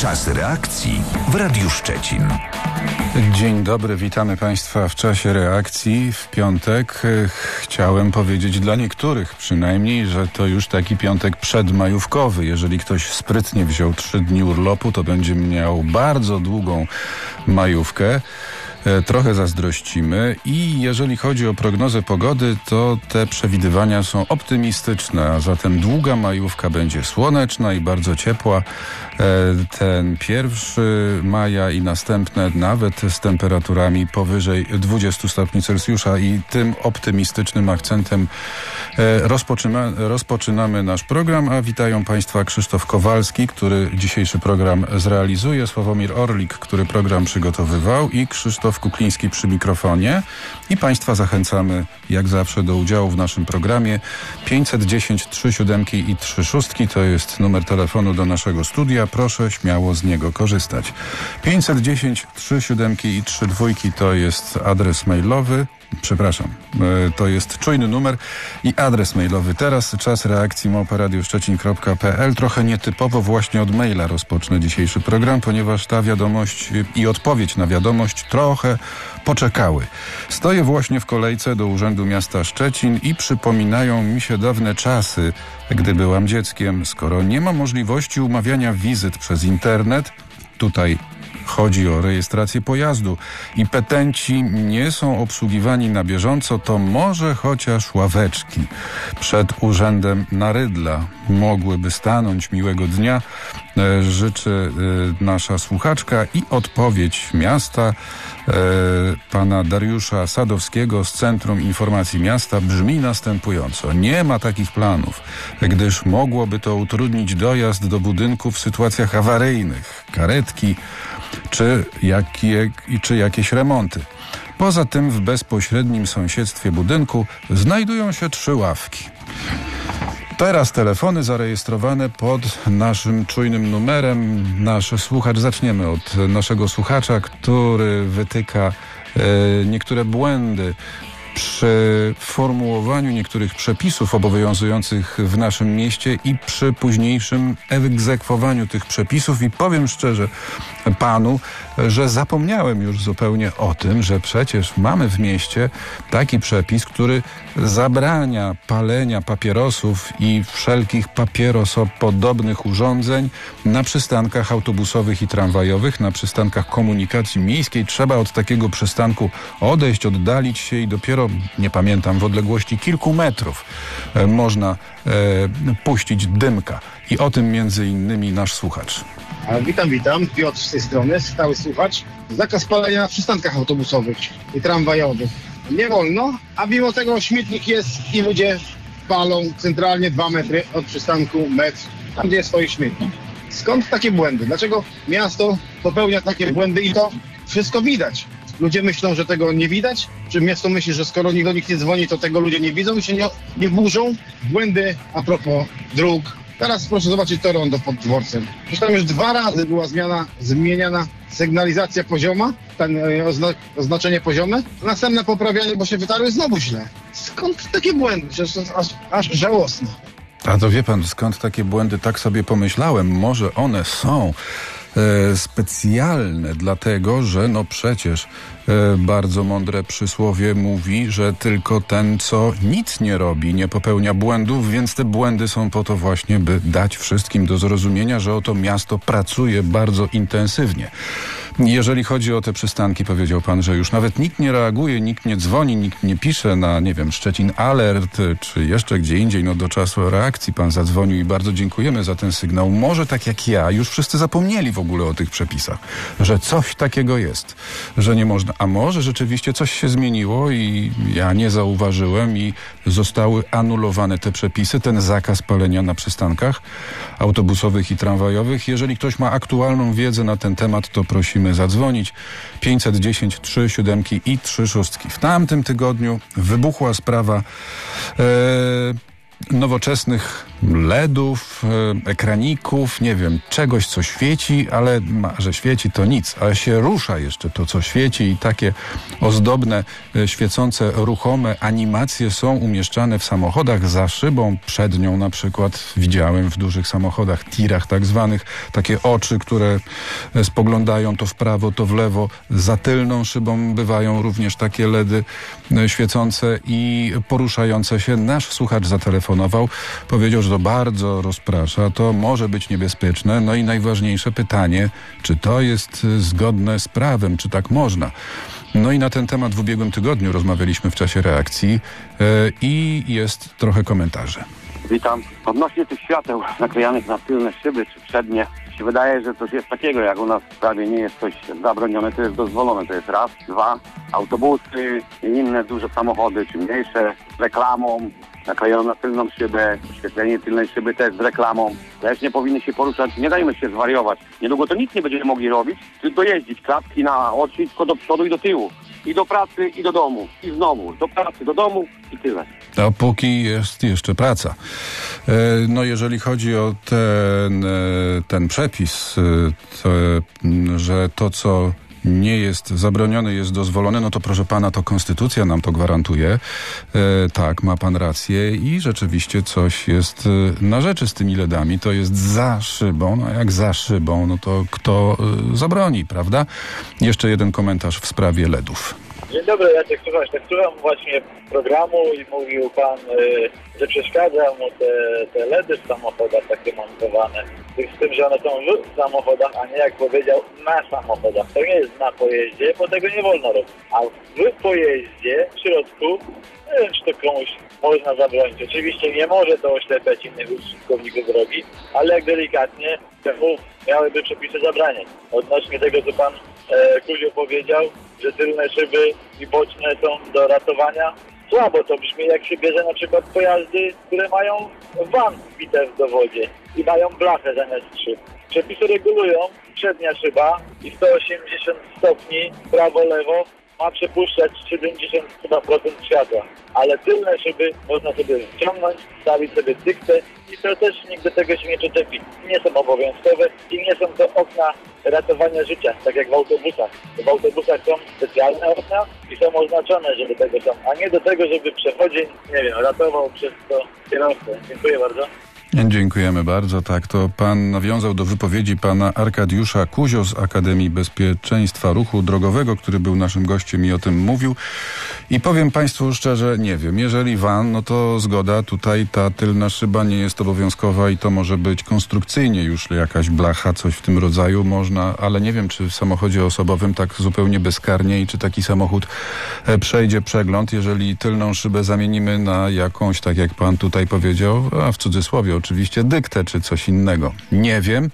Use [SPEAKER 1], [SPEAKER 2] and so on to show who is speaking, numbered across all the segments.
[SPEAKER 1] Czas reakcji w Radiu Szczecin.
[SPEAKER 2] Dzień dobry, witamy Państwa w czasie reakcji w piątek. Chciałem powiedzieć dla niektórych przynajmniej, że to już taki piątek przedmajówkowy. Jeżeli ktoś sprytnie wziął 3 dni urlopu, to będzie miał bardzo długą majówkę. Trochę zazdrościmy i jeżeli chodzi o prognozę pogody, to te przewidywania są optymistyczne, a zatem długa majówka będzie słoneczna i bardzo ciepła. Ten 1 maja i następne nawet z temperaturami powyżej 20 stopni Celsjusza i tym optymistycznym akcentem rozpoczynamy nasz program, a witają Państwa Krzysztof Kowalski, który dzisiejszy program zrealizuje, Sławomir Orlik, który program przygotowywał i Krzysztof Kukliński przy mikrofonie. I Państwa zachęcamy jak zawsze do udziału w naszym programie. 510 37 i 36 to jest numer telefonu do naszego studia. Proszę śmiało z niego korzystać. 510 37 i 32 to jest adres mailowy. Przepraszam, to jest czujny numer i adres mailowy. Teraz czas reakcji @radioszczecin.pl. Trochę nietypowo właśnie od maila rozpocznę dzisiejszy program, ponieważ ta wiadomość i odpowiedź na wiadomość trochę poczekały. Stoję właśnie w kolejce do Urzędu Miasta Szczecin i przypominają mi się dawne czasy, gdy byłam dzieckiem. Skoro nie ma możliwości umawiania wizyt przez internet, tutaj chodzi o rejestrację pojazdu i petenci nie są obsługiwani na bieżąco, to może chociaż ławeczki przed urzędem na Rydla mogłyby stanąć. Miłego dnia życzy nasza słuchaczka i odpowiedź miasta pana Dariusza Sadowskiego z Centrum Informacji Miasta brzmi następująco. Nie ma takich planów, gdyż mogłoby to utrudnić dojazd do budynku w sytuacjach awaryjnych, karetki czy jakieś remonty. Poza tym w bezpośrednim sąsiedztwie budynku znajdują się 3 ławki. Teraz telefony zarejestrowane pod naszym czujnym numerem. Nasz słuchacz, zaczniemy od naszego słuchacza, który wytyka niektóre błędy przy formułowaniu niektórych przepisów obowiązujących w naszym mieście i przy późniejszym egzekwowaniu tych przepisów. I powiem szczerze panu, że zapomniałem już zupełnie o tym, że przecież mamy w mieście taki przepis, który zabrania palenia papierosów i wszelkich papierosopodobnych urządzeń na przystankach autobusowych i tramwajowych, na przystankach komunikacji miejskiej. Trzeba od takiego przystanku odejść, oddalić się i dopiero, nie pamiętam, w odległości kilku metrów można puścić dymka. I o tym między innymi nasz słuchacz.
[SPEAKER 3] Witam. Piotr z tej strony, stały słuchacz. Zakaz palenia na przystankach autobusowych i tramwajowych. Nie wolno, a mimo tego śmietnik jest i ludzie palą centralnie 2 metry od przystanku, metr, tam gdzie jest swój śmietnik. Skąd takie błędy? Dlaczego miasto popełnia takie błędy i to wszystko widać? Ludzie myślą, że tego nie widać? Czy miasto myśli, że skoro nikt do nich nie dzwoni, to tego ludzie nie widzą i się nie burzą? Błędy a propos dróg. Teraz proszę zobaczyć to rondo pod dworcem. Przecież tam już 2 razy była zmieniana sygnalizacja pozioma, oznaczenie poziome. Następne poprawianie, bo się wytarły znowu źle. Skąd takie błędy? Przecież to jest aż żałosne.
[SPEAKER 2] A to wie pan, skąd takie błędy? Tak sobie pomyślałem. Może one są specjalne, dlatego że no przecież bardzo mądre przysłowie mówi, że tylko ten, co nic nie robi, nie popełnia błędów, więc te błędy są po to właśnie, by dać wszystkim do zrozumienia, że oto miasto pracuje bardzo intensywnie. Jeżeli chodzi o te przystanki, powiedział pan, że już nawet nikt nie reaguje, nikt nie dzwoni, nikt nie pisze na, nie wiem, Szczecin Alert, czy jeszcze gdzie indziej, no do czasu reakcji pan zadzwonił i bardzo dziękujemy za ten sygnał. Może tak jak ja, już wszyscy zapomnieli w ogóle o tych przepisach, że coś takiego jest, że nie można. A może rzeczywiście coś się zmieniło i ja nie zauważyłem i zostały anulowane te przepisy, ten zakaz palenia na przystankach autobusowych i tramwajowych. Jeżeli ktoś ma aktualną wiedzę na ten temat, to prosimy zadzwonić. 510 3 7 i 3 6. W tamtym tygodniu wybuchła sprawa nowoczesnych LEDów, ekraników, nie wiem, czegoś, co świeci, ale że świeci to nic, ale się rusza jeszcze to, co świeci i takie ozdobne, świecące, ruchome animacje są umieszczane w samochodach za szybą przednią, na przykład widziałem w dużych samochodach, tirach tak zwanych, takie oczy, które spoglądają to w prawo, to w lewo, za tylną szybą bywają również takie LEDy świecące i poruszające się. Nasz słuchacz zatelefonował, powiedział, że to bardzo rozprasza, to może być niebezpieczne. No i najważniejsze pytanie, czy to jest zgodne z prawem, czy tak można? No i na ten temat w ubiegłym tygodniu rozmawialiśmy w czasie reakcji i jest trochę komentarzy.
[SPEAKER 4] Witam. Odnośnie tych świateł naklejanych na tylne szyby czy przednie, się wydaje, że coś jest takiego, jak u nas prawie nie jest coś zabronione, to jest dozwolone. To jest raz. Dwa, autobusy i inne duże samochody, czy mniejsze, z reklamą, naklejoną na tylną szybę, oświetlenie tylnej szyby też z reklamą. Też nie powinny się poruszać, nie dajmy się zwariować. Niedługo to nic nie będziemy mogli robić, tylko jeździć, klapki na oczy, tylko do przodu i do tyłu. I do pracy, i do domu. I znowu do pracy, do domu i tyle.
[SPEAKER 2] Dopóki jest jeszcze praca. No jeżeli chodzi o ten przepis, że to, co nie jest zabronione, jest dozwolone, no to proszę pana, to konstytucja nam to gwarantuje. Tak, ma pan rację i rzeczywiście coś jest na rzeczy z tymi LEDami. To jest za szybą, no jak za szybą, no to kto zabroni, prawda? Jeszcze jeden komentarz w sprawie LEDów.
[SPEAKER 5] Dzień dobry, Jacek Słuchacz. Tak słucham właśnie programu i mówił pan, że przeszkadza mu te LEDy w samochodach takie montowane. Z tym, że one są w samochodach, a nie jak powiedział na samochodach. To nie jest na pojeździe, bo tego nie wolno robić. A w pojeździe, w środku, nie wiem, czy to komuś można zabronić. Oczywiście nie może to oślepiać innych użytkowników drogi, ale jak delikatnie temu miałyby przepisy zabraniać. Odnośnie tego, co pan Kuzio powiedział, że tylne szyby i boczne są do ratowania. Słabo to brzmi, jak się bierze na przykład pojazdy, które mają van wbite w dowodzie i mają blachę zamiast szyb. Przepisy regulują, przednia szyba i 180 stopni prawo-lewo ma przepuszczać 70% światła, ale tylne szyby można sobie wyciągnąć, stawić sobie dyktę i to też nikt do tego się nie przyczepi. Nie są obowiązkowe i nie są to okna ratowania życia, tak jak w autobusach. W autobusach są specjalne okna i są oznaczone, że do tego są, a nie do tego, żeby przechodzień, nie wiem, ratował przez to kierowcę. Dziękuję bardzo.
[SPEAKER 2] Dziękujemy bardzo. Tak, to pan nawiązał do wypowiedzi pana Arkadiusza Kuzio z Akademii Bezpieczeństwa Ruchu Drogowego, który był naszym gościem i o tym mówił. I powiem państwu szczerze, nie wiem, jeżeli van, no to zgoda, tutaj ta tylna szyba nie jest obowiązkowa i to może być konstrukcyjnie już jakaś blacha, coś w tym rodzaju można, ale nie wiem, czy w samochodzie osobowym tak zupełnie bezkarnie i czy taki samochód przejdzie przegląd, jeżeli tylną szybę zamienimy na jakąś, tak jak pan tutaj powiedział, a w cudzysłowie oczywiście dyktę czy coś innego. Nie wiem.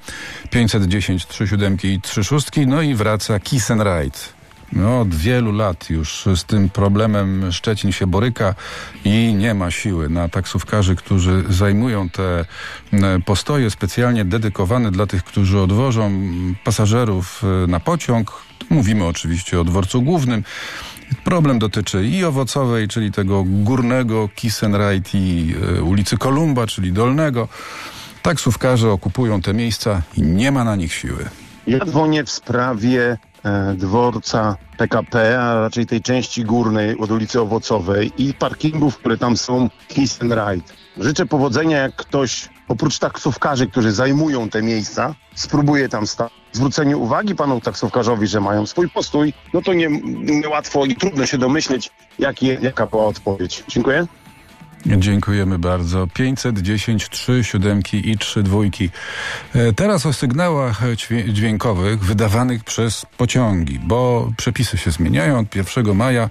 [SPEAKER 2] 510 37 i 36, no i wraca Kiss and Ride. No, od wielu lat już z tym problemem Szczecin się boryka i nie ma siły na taksówkarzy, którzy zajmują te postoje specjalnie dedykowane dla tych, którzy odwożą pasażerów na pociąg. Mówimy oczywiście o dworcu głównym. Problem dotyczy i Owocowej, czyli tego górnego Kiss and Ride, i ulicy Kolumba, czyli Dolnego. Taksówkarze okupują te miejsca i nie ma na nich siły.
[SPEAKER 6] Ja dzwonię w sprawie dworca PKP, a raczej tej części górnej od ulicy Owocowej i parkingów, które tam są Kiss and Ride. Życzę powodzenia, jak ktoś, oprócz taksówkarzy, którzy zajmują te miejsca, spróbuje tam stać. Zwrócenie uwagi panu taksówkarzowi, że mają swój postój, no to niełatwo i trudno się domyśleć, jaka była odpowiedź. Dziękuję.
[SPEAKER 2] Dziękujemy bardzo. 510 3 7 i 3 2. Teraz o sygnałach dźwiękowych wydawanych przez pociągi, bo przepisy się zmieniają. Od 1 maja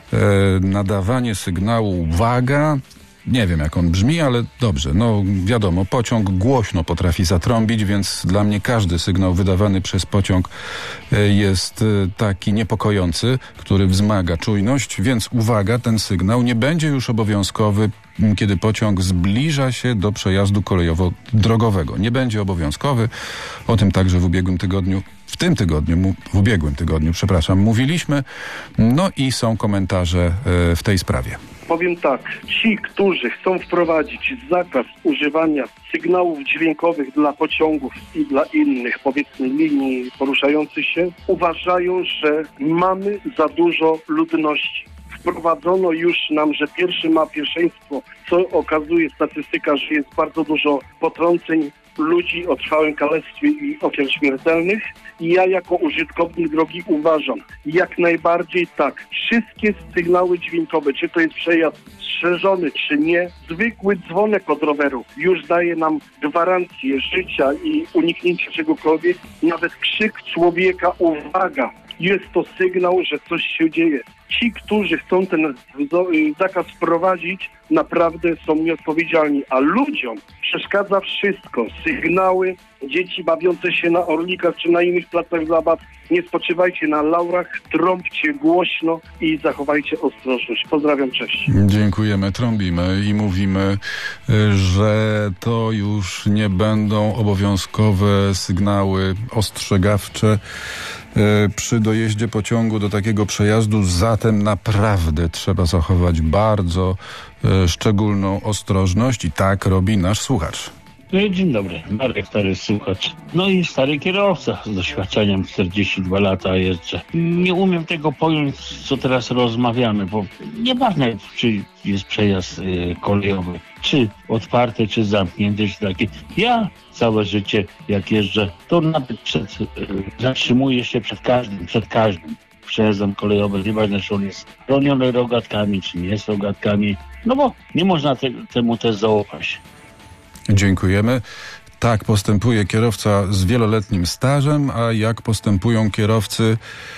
[SPEAKER 2] nadawanie sygnału uwaga. Nie wiem, jak on brzmi, ale dobrze. No wiadomo, pociąg głośno potrafi zatrąbić, więc dla mnie każdy sygnał wydawany przez pociąg jest taki niepokojący, który wzmaga czujność, więc uwaga, ten sygnał nie będzie już obowiązkowy, kiedy pociąg zbliża się do przejazdu kolejowo-drogowego. Nie będzie obowiązkowy. O tym także w ubiegłym tygodniu mówiliśmy. No i są komentarze w tej sprawie.
[SPEAKER 7] Powiem tak, ci, którzy chcą wprowadzić zakaz używania sygnałów dźwiękowych dla pociągów i dla innych, powiedzmy, linii poruszających się, uważają, że mamy za dużo ludności. Wprowadzono już nam, że pierwszy ma pierwszeństwo, co okazuje statystyka, że jest bardzo dużo potrąceń ludzi o trwałym kalectwie i ofiar śmiertelnych. I ja jako użytkownik drogi uważam, jak najbardziej tak, wszystkie sygnały dźwiękowe, czy to jest przejazd strzeżony, czy nie, zwykły dzwonek od roweru już daje nam gwarancję życia i uniknięcia czegokolwiek, nawet krzyk człowieka, uwaga, jest to sygnał, że coś się dzieje. Ci, którzy chcą ten zakaz wprowadzić, naprawdę są nieodpowiedzialni, a ludziom przeszkadza wszystko. Sygnały, dzieci bawiące się na orlikach czy na innych placach zabaw. Nie spoczywajcie na laurach, trąbcie głośno i zachowajcie ostrożność. Pozdrawiam, cześć.
[SPEAKER 2] Dziękujemy, trąbimy i mówimy, że to już nie będą obowiązkowe sygnały ostrzegawcze przy dojeździe pociągu do takiego przejazdu, zatem naprawdę trzeba zachować bardzo szczególną ostrożność i tak robi nasz słuchacz.
[SPEAKER 8] Dzień dobry, Marek, stary słuchacz. No i stary kierowca z doświadczeniem 42 lata jeżdżę. Nie umiem tego pojąć, co teraz rozmawiamy, bo nieważne, czy jest przejazd kolejowy, czy otwarty, czy zamknięty, czy taki. Ja całe życie, jak jeżdżę, to nawet zatrzymuję się przed każdym przejazdem kolejowym, nieważne, czy on jest chroniony rogatkami, czy nie jest rogatkami, no bo nie można temu też zaufać.
[SPEAKER 2] Dziękujemy. Tak postępuje kierowca z wieloletnim stażem, a jak postępują kierowcy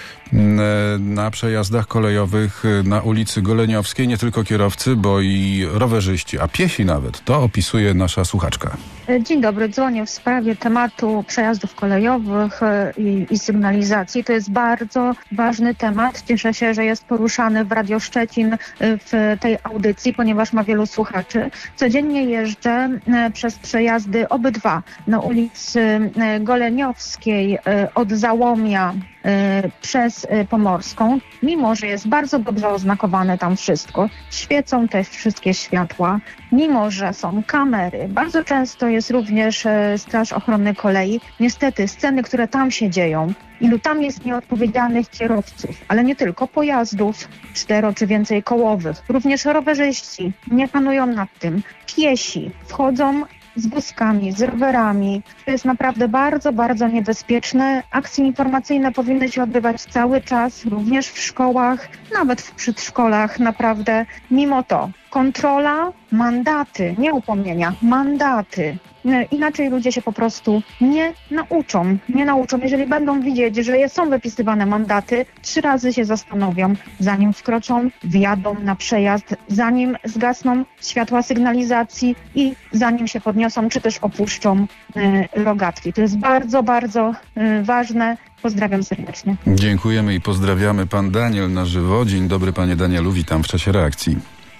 [SPEAKER 2] na przejazdach kolejowych na ulicy Goleniowskiej, nie tylko kierowcy, bo i rowerzyści, a piesi nawet. To opisuje nasza słuchaczka.
[SPEAKER 9] Dzień dobry, dzwonię w sprawie tematu przejazdów kolejowych i sygnalizacji. To jest bardzo ważny temat. Cieszę się, że jest poruszany w Radio Szczecin w tej audycji, ponieważ ma wielu słuchaczy. Codziennie jeżdżę przez przejazdy obydwa na ulicy Goleniowskiej od Załomia przez Pomorską, mimo że jest bardzo dobrze oznakowane tam wszystko, świecą też wszystkie światła, mimo że są kamery, bardzo często jest również Straż Ochrony Kolei. Niestety sceny, które tam się dzieją, ilu tam jest nieodpowiedzialnych kierowców, ale nie tylko pojazdów 4 czy więcej kołowych, również rowerzyści nie panują nad tym. Piesi wchodzą z wózkami, z rowerami. To jest naprawdę bardzo, bardzo niebezpieczne. Akcje informacyjne powinny się odbywać cały czas, również w szkołach, nawet w przedszkolach. Naprawdę, mimo to kontrola, mandaty, nie upomnienia, mandaty. Inaczej ludzie się po prostu nie nauczą. Jeżeli będą widzieć, że są wypisywane mandaty, 3 razy się zastanowią, zanim wkroczą, wjadą na przejazd, zanim zgasną światła sygnalizacji i zanim się podniosą, czy też opuszczą rogatki. To jest bardzo, bardzo ważne. Pozdrawiam serdecznie.
[SPEAKER 2] Dziękujemy i pozdrawiamy. Pan Daniel na żywo. Dzień dobry, panie Danielu. Witam w czasie reakcji.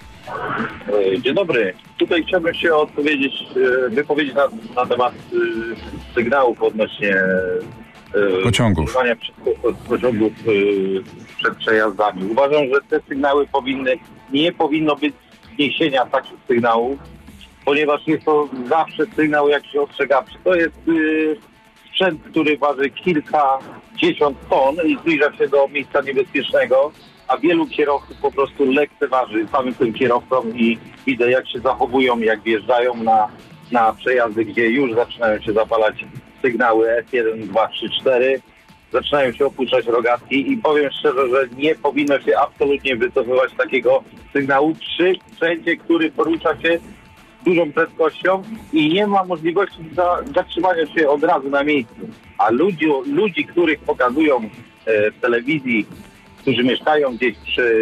[SPEAKER 10] Dzień dobry. Tutaj chciałbym się wypowiedzieć na temat sygnałów odnośnie
[SPEAKER 2] pociągów
[SPEAKER 10] przed przejazdami. Uważam, że te sygnały nie powinno być zniesienia takich sygnałów, ponieważ jest to zawsze sygnał jakiś ostrzegawczy. To jest sprzęt, który waży kilkadziesiąt ton i zbliża się do miejsca niebezpiecznego, a wielu kierowców po prostu lekceważy samym tym kierowcom i widzę, jak się zachowują, jak wjeżdżają na przejazdy, gdzie już zaczynają się zapalać sygnały S1, 2, 3, 4, zaczynają się opuszczać rogatki i powiem szczerze, że nie powinno się absolutnie wycofywać takiego sygnału przy sprzęcie, który porusza się z dużą prędkością i nie ma możliwości zatrzymania się od razu na miejscu. A ludzi, których pokazują w telewizji, którzy mieszkają gdzieś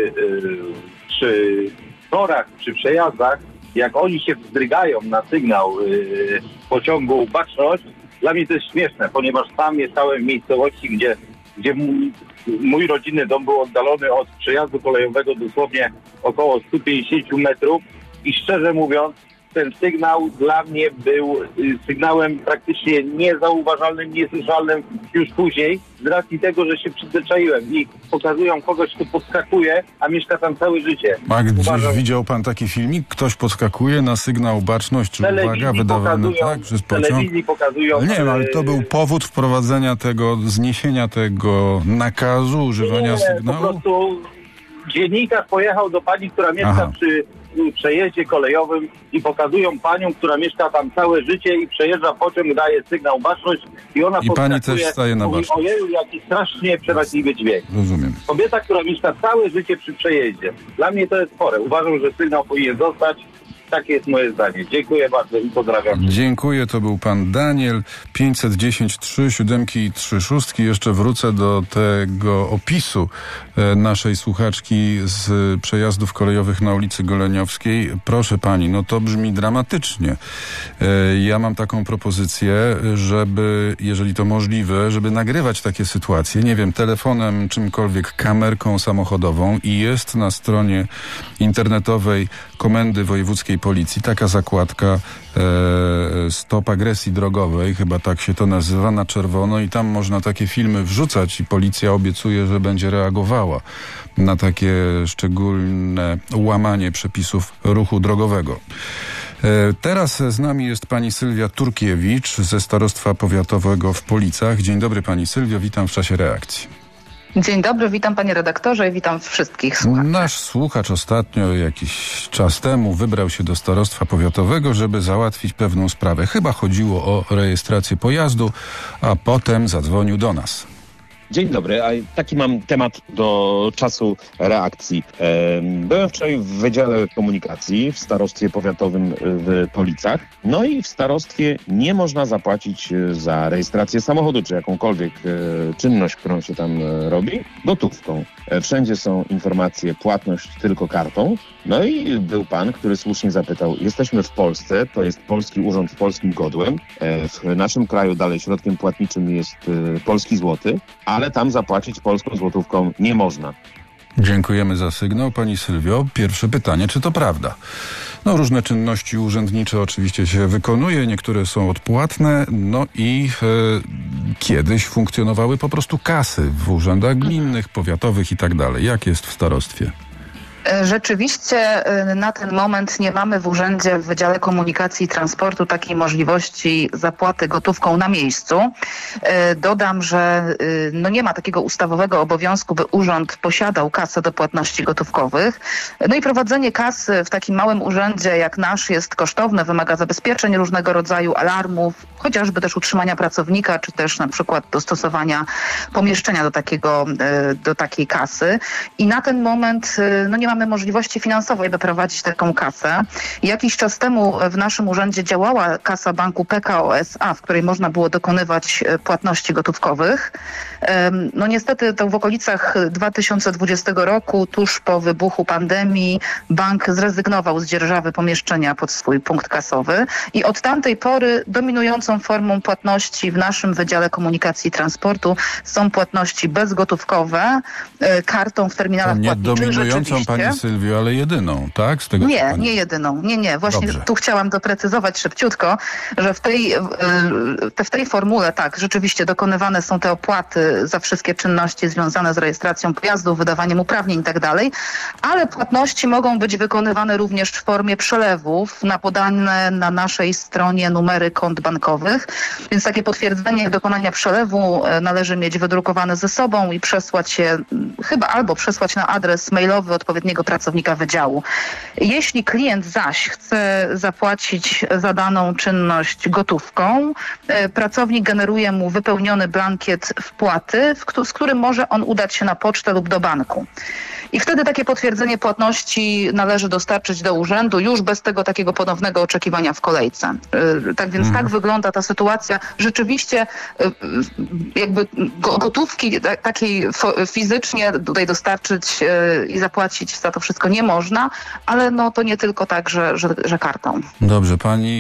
[SPEAKER 10] przy torach, przy przejazdach, jak oni się wzdrygają na sygnał pociągu Baczność, dla mnie to jest śmieszne, ponieważ sam mieszkałem w miejscowości, gdzie mój rodzinny dom był oddalony od przejazdu kolejowego dosłownie około 150 metrów i szczerze mówiąc, ten sygnał dla mnie był sygnałem praktycznie niezauważalnym, niesłyszalnym już później, z racji tego, że się przyzwyczaiłem i pokazują kogoś, kto podskakuje, a mieszka tam całe życie.
[SPEAKER 2] A gdzieś widział pan taki filmik? Ktoś podskakuje na sygnał baczność czy uwaga wydawany tak przez pociąg?
[SPEAKER 10] Telewizji pokazują.
[SPEAKER 2] Nie, ale to był powód wprowadzenia zniesienia tego nakazu używania sygnału?
[SPEAKER 10] Po prostu dziennikarz pojechał do pani, która mieszka przy przejeździe kolejowym i pokazują panią, która mieszka tam całe życie i przejeżdża pociąg, daje sygnał baczność i ona
[SPEAKER 2] I pani też staje na baczność.
[SPEAKER 10] Ojeju, jaki strasznie przeraźliwy dźwięk.
[SPEAKER 2] Rozumiem.
[SPEAKER 10] Kobieta, która mieszka całe życie przy przejeździe. Dla mnie to jest chore. Uważam, że sygnał powinien zostać. Takie jest moje zdanie. Dziękuję bardzo i pozdrawiam.
[SPEAKER 2] Dziękuję, to był pan Daniel. 510 3 7 i 3 6. Jeszcze wrócę do tego opisu naszej słuchaczki z przejazdów kolejowych na ulicy Goleniowskiej. Proszę pani, no to brzmi dramatycznie. Ja mam taką propozycję, żeby, jeżeli to możliwe, żeby nagrywać takie sytuacje, nie wiem, telefonem, czymkolwiek, kamerką samochodową i jest na stronie internetowej Komendy Wojewódzkiej Policji taka zakładka Stop agresji drogowej, chyba tak się to nazywa, na czerwono i tam można takie filmy wrzucać i policja obiecuje, że będzie reagowała na takie szczególne łamanie przepisów ruchu drogowego. Teraz z nami jest pani Sylwia Turkiewicz ze Starostwa Powiatowego w Policach. Dzień dobry pani Sylwio, witam w czasie reakcji.
[SPEAKER 11] Dzień dobry, witam panie redaktorze i witam wszystkich słuchaczy.
[SPEAKER 2] Nasz słuchacz ostatnio, jakiś czas temu, wybrał się do Starostwa Powiatowego, żeby załatwić pewną sprawę. Chyba chodziło o rejestrację pojazdu, a potem zadzwonił do nas.
[SPEAKER 12] Dzień dobry, a taki mam temat do czasu reakcji. Byłem wczoraj w Wydziale Komunikacji w Starostwie Powiatowym w Policach. No i w starostwie nie można zapłacić za rejestrację samochodu, czy jakąkolwiek czynność, którą się tam robi, gotówką. Wszędzie są informacje, płatność tylko kartą. No i był pan, który słusznie zapytał, jesteśmy w Polsce, to jest polski urząd z polskim godłem. W naszym kraju dalej środkiem płatniczym jest polski złoty, ale tam zapłacić polską złotówką nie można.
[SPEAKER 2] Dziękujemy za sygnał. Pani Sylwio, pierwsze pytanie, czy to prawda? No, różne czynności urzędnicze oczywiście się wykonuje, niektóre są odpłatne, no i kiedyś funkcjonowały po prostu kasy w urzędach gminnych, powiatowych i tak dalej. Jak jest w starostwie?
[SPEAKER 11] Rzeczywiście na ten moment nie mamy w urzędzie, w Wydziale Komunikacji i Transportu takiej możliwości zapłaty gotówką na miejscu. Dodam, że nie ma takiego ustawowego obowiązku, by urząd posiadał kasę do płatności gotówkowych. No i prowadzenie kasy w takim małym urzędzie jak nasz jest kosztowne, wymaga zabezpieczeń różnego rodzaju, alarmów, chociażby też utrzymania pracownika, czy też na przykład dostosowania pomieszczenia do takiej kasy. I na ten moment nie mamy możliwości finansowej, by prowadzić taką kasę. Jakiś czas temu w naszym urzędzie działała kasa banku PKO SA, w której można było dokonywać płatności gotówkowych. No niestety to w okolicach 2020 roku, tuż po wybuchu pandemii, bank zrezygnował z dzierżawy pomieszczenia pod swój punkt kasowy i od tamtej pory dominującą formą płatności w naszym Wydziale Komunikacji i Transportu są płatności bezgotówkowe, kartą w terminalach płatniczych.
[SPEAKER 2] Dominującą, pani Sylwio, ale jedyną, tak? Z tego
[SPEAKER 11] nie jedyną. Nie. Właśnie dobrze. Tu chciałam doprecyzować szybciutko, że w tej formule tak, rzeczywiście dokonywane są te opłaty za wszystkie czynności związane z rejestracją pojazdów, wydawaniem uprawnień i tak dalej, ale płatności mogą być wykonywane również w formie przelewów na podane na naszej stronie numery kont bankowych, więc takie potwierdzenie dokonania przelewu należy mieć wydrukowane ze sobą i przesłać się albo przesłać na adres mailowy odpowiedniego pracownika wydziału. Jeśli klient zaś chce zapłacić za daną czynność gotówką, pracownik generuje mu wypełniony blankiet wpłaty, z którym może on udać się na pocztę lub do banku. I wtedy takie potwierdzenie płatności należy dostarczyć do urzędu już bez tego takiego ponownego oczekiwania w kolejce. Tak więc tak wygląda ta sytuacja. Rzeczywiście jakby gotówki takiej fizycznie tutaj dostarczyć i zapłacić za to wszystko nie można, ale to nie tylko tak, że kartą.
[SPEAKER 2] Dobrze, pani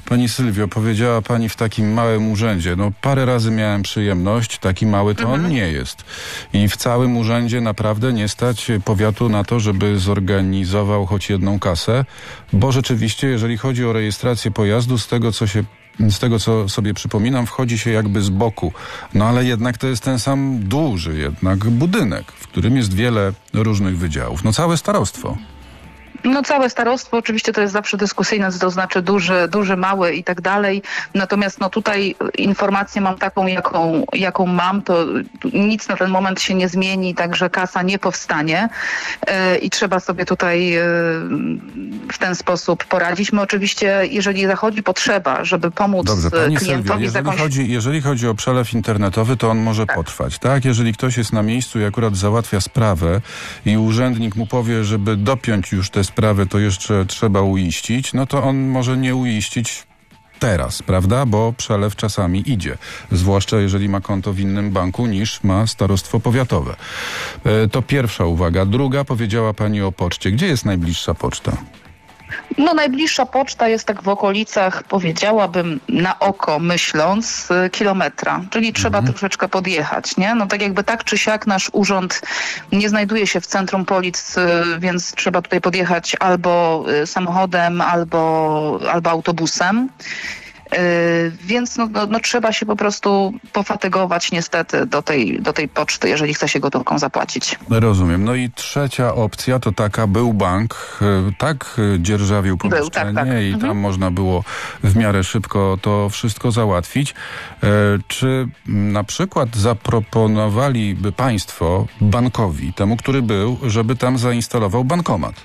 [SPEAKER 2] Pani Sylwio, powiedziała pani w takim małym urzędzie. No parę razy miałem przyjemność, taki mały to on nie jest. I w całym urzędzie naprawdę nie stać powiatu na to, żeby zorganizował choć jedną kasę, bo rzeczywiście, jeżeli chodzi o rejestrację pojazdu, z tego, co sobie przypominam, wchodzi się jakby z boku. No ale jednak to jest ten sam duży jednak budynek, w którym jest wiele różnych wydziałów. No całe starostwo.
[SPEAKER 11] No całe starostwo oczywiście to jest zawsze dyskusyjne, co to znaczy duży, mały i tak dalej. Natomiast no tutaj informację mam taką, jaką mam, to nic na ten moment się nie zmieni, także kasa nie powstanie i trzeba sobie tutaj w ten sposób poradzić. My oczywiście, jeżeli zachodzi potrzeba, żeby pomóc klientowi z jakąś...
[SPEAKER 2] Jeżeli chodzi o przelew internetowy, to on może potrwać, tak? Jeżeli ktoś jest na miejscu i akurat załatwia sprawę i urzędnik mu powie, żeby dopiąć już tę sprawę, to jeszcze trzeba uiścić, no to on może nie uiścić teraz, prawda? Bo przelew czasami idzie. Zwłaszcza jeżeli ma konto w innym banku niż ma starostwo powiatowe. To pierwsza uwaga. Druga, powiedziała pani o poczcie. Gdzie jest najbliższa poczta?
[SPEAKER 11] No najbliższa poczta jest tak w okolicach, powiedziałabym na oko myśląc, kilometra, czyli trzeba troszeczkę podjechać, nie? No tak jakby tak czy siak nasz urząd nie znajduje się w centrum Polic, więc trzeba tutaj podjechać albo samochodem, albo autobusem. Więc no trzeba się po prostu pofatygować niestety do tej poczty, jeżeli chce się gotówką zapłacić.
[SPEAKER 2] Rozumiem. No i trzecia opcja to taka, był bank, tak dzierżawił pomieszczenie tak. I tam można było w miarę szybko to wszystko załatwić. Czy na przykład zaproponowaliby państwo bankowi, temu, który był, żeby tam zainstalował bankomat?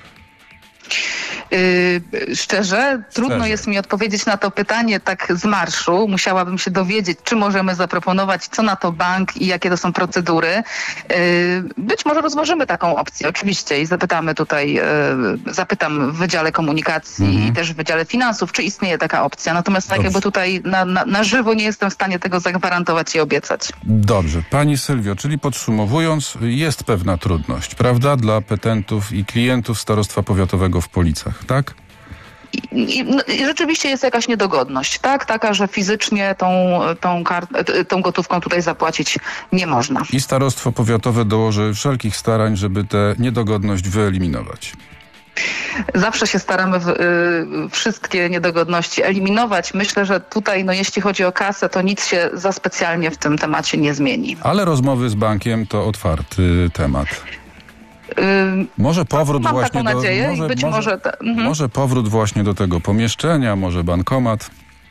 [SPEAKER 11] Szczerze, trudno jest mi odpowiedzieć na to pytanie tak z marszu. Musiałabym się dowiedzieć, czy możemy zaproponować, co na to bank i jakie to są procedury. Być może rozważymy taką opcję, oczywiście, i zapytam w Wydziale Komunikacji i też w Wydziale Finansów, czy istnieje taka opcja. Natomiast tak jakby tutaj na żywo nie jestem w stanie tego zagwarantować i obiecać.
[SPEAKER 2] Dobrze. Pani Sylwio, czyli podsumowując, jest pewna trudność, prawda, dla petentów i klientów Starostwa Powiatowego w Policach, tak?
[SPEAKER 11] I rzeczywiście jest jakaś niedogodność, tak? Taka, że fizycznie tą gotówką tutaj zapłacić nie można.
[SPEAKER 2] I Starostwo Powiatowe dołoży wszelkich starań, żeby tę niedogodność wyeliminować.
[SPEAKER 11] Zawsze się staramy wszystkie niedogodności eliminować. Myślę, że tutaj, jeśli chodzi o kasę, to nic się za specjalnie w tym temacie nie zmieni.
[SPEAKER 2] Ale rozmowy z bankiem to otwarty temat. Może powrót
[SPEAKER 11] mam
[SPEAKER 2] właśnie
[SPEAKER 11] taką nadzieję i być może...
[SPEAKER 2] Może powrót właśnie do tego pomieszczenia, może bankomat.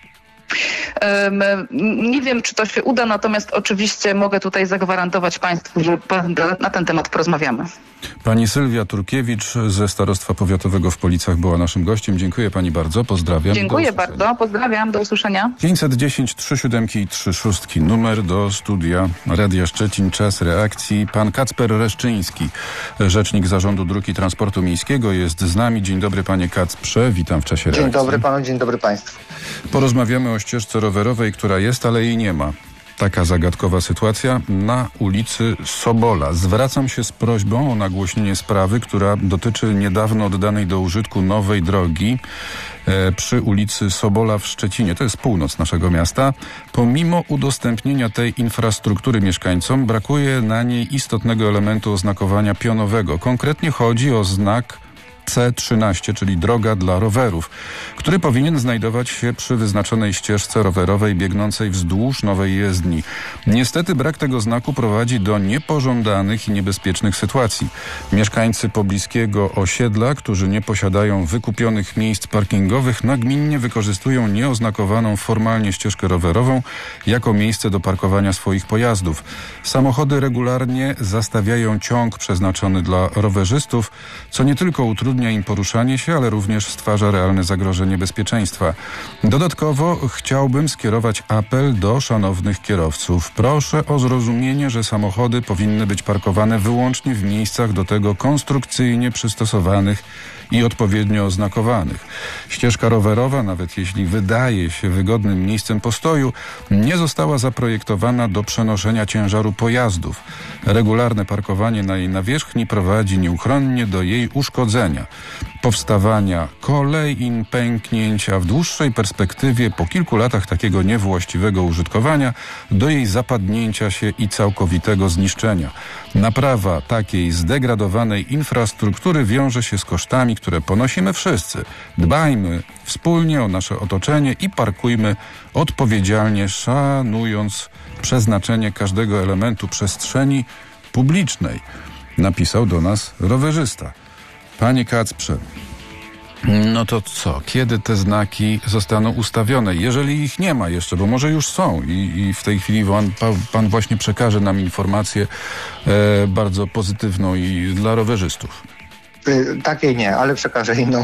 [SPEAKER 11] Nie wiem, czy to się uda, natomiast oczywiście mogę tutaj zagwarantować państwu, że na ten temat porozmawiamy.
[SPEAKER 2] Pani Sylwia Turkiewicz ze Starostwa Powiatowego w Policach była naszym gościem. Dziękuję pani bardzo, pozdrawiam.
[SPEAKER 11] Dziękuję bardzo, pozdrawiam, do usłyszenia.
[SPEAKER 2] 510 37 i 36, numer do studia Radia Szczecin, czas reakcji. Pan Kacper Reszczyński, rzecznik Zarządu Dróg i Transportu Miejskiego, jest z nami. Dzień dobry, panie Kacprze, witam w czasie reakcji.
[SPEAKER 13] Dzień dobry panu, dzień dobry państwu.
[SPEAKER 2] Porozmawiamy o ścieżce rowerowej, która jest, ale jej nie ma. Taka zagadkowa sytuacja na ulicy Sobola. Zwracam się z prośbą o nagłośnienie sprawy, która dotyczy niedawno oddanej do użytku nowej drogi przy ulicy Sobola w Szczecinie. To jest północ naszego miasta. Pomimo udostępnienia tej infrastruktury mieszkańcom, brakuje na niej istotnego elementu oznakowania pionowego. Konkretnie chodzi o znak C13, czyli droga dla rowerów, który powinien znajdować się przy wyznaczonej ścieżce rowerowej biegnącej wzdłuż nowej jezdni. Niestety brak tego znaku prowadzi do niepożądanych i niebezpiecznych sytuacji. Mieszkańcy pobliskiego osiedla, którzy nie posiadają wykupionych miejsc parkingowych, nagminnie wykorzystują nieoznakowaną formalnie ścieżkę rowerową jako miejsce do parkowania swoich pojazdów. Samochody regularnie zastawiają ciąg przeznaczony dla rowerzystów, co nie tylko utrudnia im poruszanie się, ale również stwarza realne zagrożenie bezpieczeństwa. Dodatkowo chciałbym skierować apel do szanownych kierowców. Proszę o zrozumienie, że samochody powinny być parkowane wyłącznie w miejscach do tego konstrukcyjnie przystosowanych i odpowiednio oznakowanych. Ścieżka rowerowa, nawet jeśli wydaje się wygodnym miejscem postoju, nie została zaprojektowana do przenoszenia ciężaru pojazdów. Regularne parkowanie na jej nawierzchni prowadzi nieuchronnie do jej uszkodzenia, powstawania kolejin, pęknięć, a w dłuższej perspektywie po kilku latach takiego niewłaściwego użytkowania do jej zapadnięcia się i całkowitego zniszczenia. Naprawa takiej zdegradowanej infrastruktury wiąże się z kosztami, które ponosimy wszyscy. Dbajmy wspólnie o nasze otoczenie i parkujmy odpowiedzialnie, szanując przeznaczenie każdego elementu przestrzeni publicznej, napisał do nas rowerzysta. Panie Kacprze, no to co? Kiedy te znaki zostaną ustawione? Jeżeli ich nie ma jeszcze, bo może już są i w tej chwili pan właśnie przekaże nam informację bardzo pozytywną i dla rowerzystów.
[SPEAKER 13] Takiej nie, ale przekażę inną.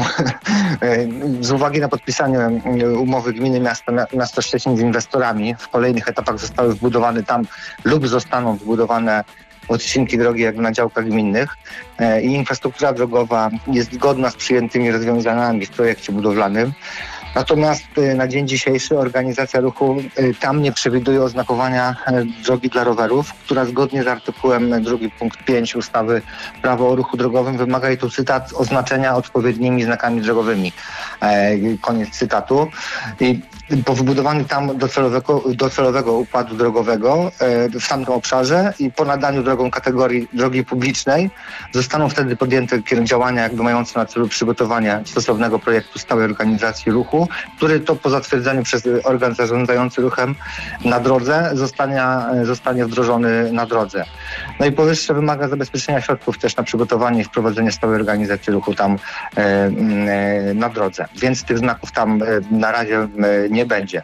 [SPEAKER 13] Z uwagi na podpisanie umowy gminy miasto Szczecin z inwestorami w kolejnych etapach zostały wbudowane tam lub zostaną wbudowane odcinki drogi jakby na działkach gminnych i infrastruktura drogowa jest zgodna z przyjętymi rozwiązaniami w projekcie budowlanym. Natomiast na dzień dzisiejszy organizacja ruchu tam nie przewiduje oznakowania drogi dla rowerów, która zgodnie z artykułem 2 punkt 5 ustawy Prawo o ruchu drogowym wymaga, i tu cytat, oznaczenia odpowiednimi znakami drogowymi. Koniec cytatu. I po wybudowaniu tam docelowego układu drogowego w tamtym obszarze i po nadaniu drogą kategorii drogi publicznej zostaną wtedy podjęte działania jakby mające na celu przygotowanie stosownego projektu stałej organizacji ruchu, który to po zatwierdzeniu przez organ zarządzający ruchem na drodze zostanie wdrożony na drodze. No i powyższe wymaga zabezpieczenia środków też na przygotowanie i wprowadzenie stałej organizacji ruchu tam na drodze. Więc tych znaków tam na razie nie będzie.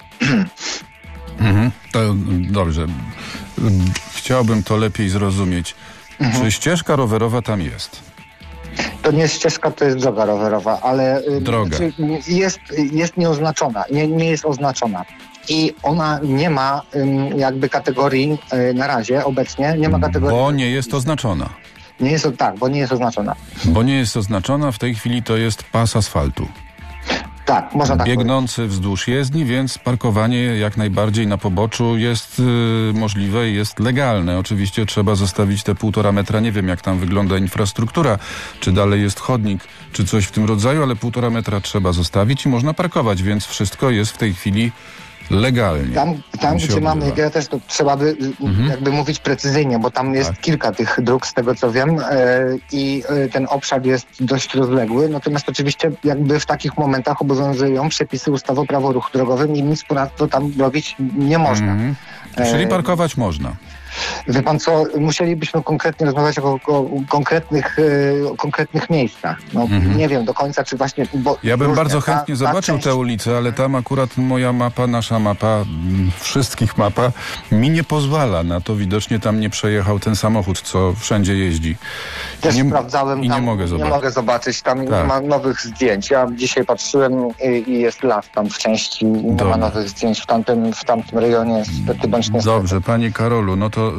[SPEAKER 2] To dobrze. Chciałbym to lepiej zrozumieć. Czy ścieżka rowerowa tam jest?
[SPEAKER 13] To nie jest ścieżka, to jest droga rowerowa, ale
[SPEAKER 2] droga.
[SPEAKER 13] Jest nieoznaczona, nie jest oznaczona. I ona nie ma jakby kategorii na razie, obecnie nie ma kategorii.
[SPEAKER 2] Bo nie jest oznaczona.
[SPEAKER 13] Bo nie jest oznaczona.
[SPEAKER 2] Bo nie jest oznaczona, w tej chwili to jest pas asfaltu.
[SPEAKER 13] Tak, można tak
[SPEAKER 2] biegnący wzdłuż jezdni, więc parkowanie jak najbardziej na poboczu jest możliwe i jest legalne. Oczywiście trzeba zostawić te 1,5 metra. Nie wiem, jak tam wygląda infrastruktura, czy dalej jest chodnik, czy coś w tym rodzaju, ale 1,5 metra trzeba zostawić i można parkować, więc wszystko jest w tej chwili legalnie.
[SPEAKER 13] Tam gdzie mamy, ja też to trzeba by jakby mówić precyzyjnie, bo tam jest kilka tych dróg, z tego co wiem, i ten obszar jest dość rozległy, natomiast oczywiście jakby w takich momentach obowiązują przepisy ustawy o prawo o ruchu drogowym i nic ponadto tam robić nie można.
[SPEAKER 2] Czyli parkować można.
[SPEAKER 13] Wie pan co, musielibyśmy konkretnie rozmawiać o konkretnych miejscach. Nie wiem do końca, czy właśnie...
[SPEAKER 2] Ja bym bardzo chętnie zobaczył tę ulicę, ale tam akurat moja mapa, nasza mapa, wszystkich mapa mi nie pozwala na to. Widocznie tam nie przejechał ten samochód, co wszędzie jeździ.
[SPEAKER 13] Też sprawdzałem,
[SPEAKER 2] i nie
[SPEAKER 13] mogę zobaczyć. Tam nie ma nowych zdjęć. Ja dzisiaj patrzyłem i jest las tam w części. Nie ma nowych zdjęć w tamtym rejonie.
[SPEAKER 2] Dobrze, panie Karolu, no to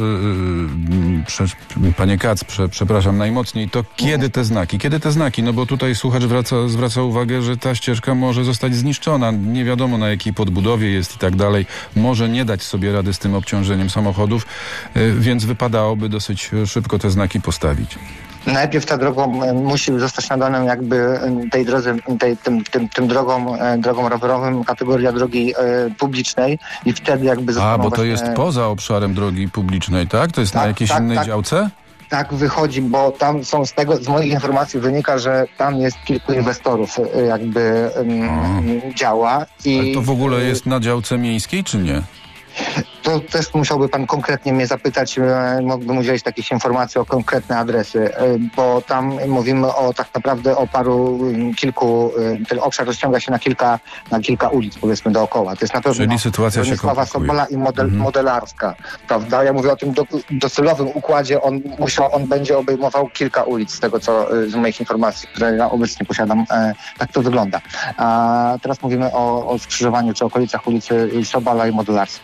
[SPEAKER 2] panie Kacprze, przepraszam najmocniej, to kiedy te znaki? No bo tutaj słuchacz zwraca uwagę, że ta ścieżka może zostać zniszczona. Nie wiadomo, na jakiej podbudowie jest i tak dalej. Może nie dać sobie rady z tym obciążeniem samochodów, więc wypadałoby dosyć szybko te znaki postawić.
[SPEAKER 13] Najpierw ta droga musi zostać nadana jakby tej drodze, tym drogom rowerowym kategoria drogi publicznej i wtedy jakby zostaną
[SPEAKER 2] bo to jest poza obszarem drogi publicznej, tak? To jest na jakiejś innej działce?
[SPEAKER 13] Tak wychodzi, bo tam są z moich informacji wynika, że tam jest kilku inwestorów jakby działa.
[SPEAKER 2] Ale to w ogóle jest na działce miejskiej, czy nie?
[SPEAKER 13] To też musiałby pan konkretnie mnie zapytać, mógłbym udzielić takich informacji o konkretne adresy, bo tam mówimy tak naprawdę o kilku, ten obszar rozciąga się na kilka ulic, powiedzmy dookoła. To jest na pewno
[SPEAKER 2] sytuacja się komplikuje.
[SPEAKER 13] Sobola i Modelarska, prawda? Ja mówię o tym docelowym układzie, on będzie obejmował kilka ulic, z tego co z moich informacji, które ja obecnie posiadam, tak to wygląda. A teraz mówimy o skrzyżowaniu czy okolicach ulicy Sobola i Modelarskiej.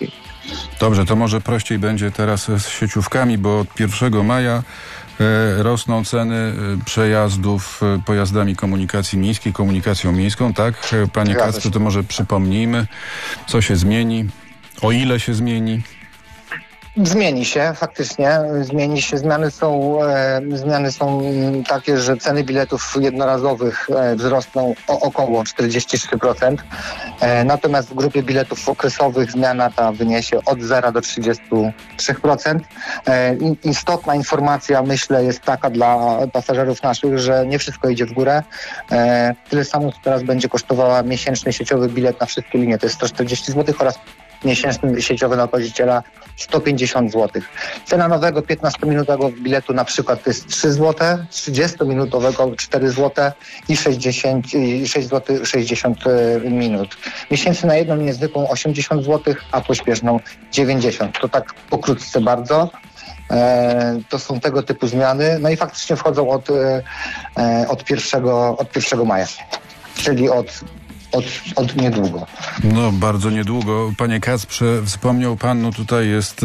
[SPEAKER 2] Dobrze, to może prościej będzie teraz z sieciówkami, bo od 1 maja rosną ceny przejazdów pojazdami komunikacji miejskiej, komunikacją miejską, tak? Panie Kacprze, to może przypomnijmy, co się zmieni, o ile się zmieni.
[SPEAKER 13] Zmieni się, faktycznie. Zmieni się. Zmiany są takie, że ceny biletów jednorazowych wzrosną o około 43%. Natomiast w grupie biletów okresowych zmiana ta wyniesie od 0 do 33%. Istotna informacja, myślę, jest taka dla pasażerów naszych, że nie wszystko idzie w górę. Tyle samo teraz będzie kosztowała miesięczny sieciowy bilet na wszystkie linie. To jest 140 zł oraz miesięczny sieciowy na poziciela 150 zł. Cena nowego 15-minutowego biletu na przykład to jest 3 zł, 30-minutowego 4 zł i 6 zł 60 minut. Miesięczny na jedną niezwykłą 80 zł, a pośpieszną 90. To tak pokrótce bardzo. To są tego typu zmiany. No i faktycznie wchodzą od 1 maja, czyli od niedługo.
[SPEAKER 2] No, bardzo niedługo. Panie Kacprze, wspomniał pan, no tutaj jest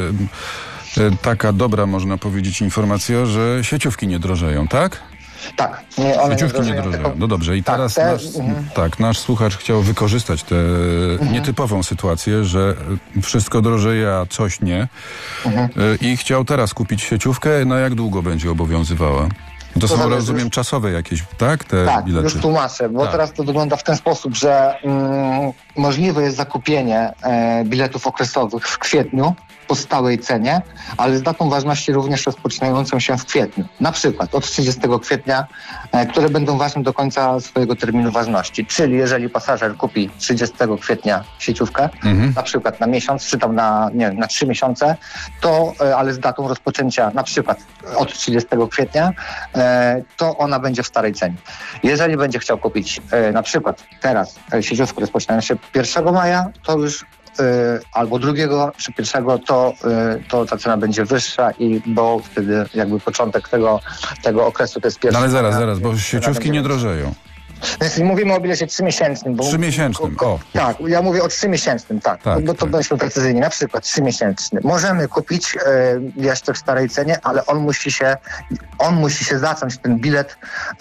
[SPEAKER 2] taka dobra, można powiedzieć, informacja, że sieciówki nie drożeją, tak?
[SPEAKER 13] Tak. One
[SPEAKER 2] sieciówki nie drożeją.
[SPEAKER 13] Tylko...
[SPEAKER 2] No dobrze, i
[SPEAKER 13] tak,
[SPEAKER 2] teraz nasz słuchacz chciał wykorzystać tę nietypową sytuację, że wszystko drożeje, a coś nie. I chciał teraz kupić sieciówkę. Na jak długo będzie obowiązywała? To są, rozumiem, czasowe jakieś, tak? Te bilety.
[SPEAKER 13] Już tłumaczę, bo teraz to wygląda w ten sposób, że możliwe jest zakupienie biletów okresowych w kwietniu po stałej cenie, ale z datą ważności również rozpoczynającą się w kwietniu. Na przykład od 30 kwietnia, które będą ważne do końca swojego terminu ważności. Czyli jeżeli pasażer kupi 30 kwietnia sieciówkę, na przykład na miesiąc, czy tam na 3 miesiące, to, ale z datą rozpoczęcia na przykład od 30 kwietnia, to ona będzie w starej cenie. Jeżeli będzie chciał kupić na przykład teraz sieciówkę rozpoczynającą się 1 maja, to już albo 2 czy 1, to ta cena będzie wyższa, bo wtedy jakby początek tego okresu to jest 1.
[SPEAKER 2] No ale zaraz, bo sieciówki nie drożeją.
[SPEAKER 13] Jeśli mówimy o bilecie 3-miesięcznym.
[SPEAKER 2] 3-miesięcznym, o.
[SPEAKER 13] Tak, ja mówię o 3-miesięcznym, tak, bo to bądźmy precyzyjni. Na przykład 3-miesięczny. Możemy kupić jeszcze w starej cenie, ale on musi się zacząć, ten bilet,